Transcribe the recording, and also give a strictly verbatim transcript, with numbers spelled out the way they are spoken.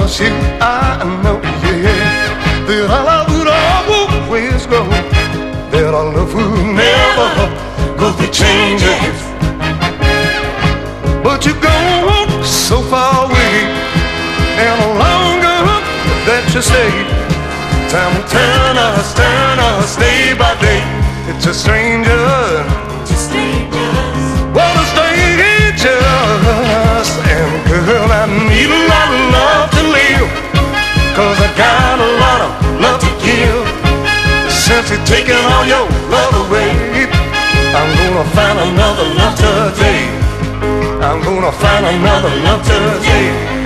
'cause you, I know, yeah, that our love would always grow, that our love would never go through changes. But you're gone so far away, and no longer that you stay. Time will turn us, turn us day by day. It's a stranger, To strangers. what a strangers. And girl, I need a lot of love to live, 'cause I got a lot of love to give. Since you're taking all your love away, I'm gonna find another love today. I'm gonna find another love today.